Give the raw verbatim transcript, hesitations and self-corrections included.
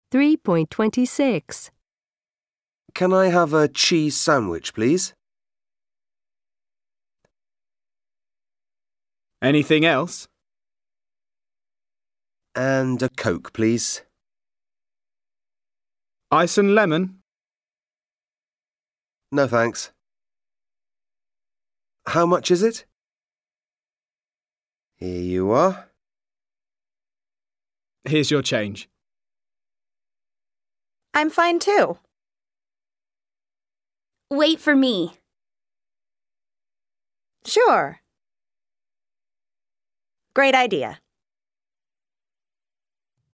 three point two six. Can I have a cheese sandwich, please? Anything else? And a Coke, please. Ice and lemon? No, thanks. How much is it? Here you are. Here's your change. I'm fine too. Wait for me. Sure. Great idea.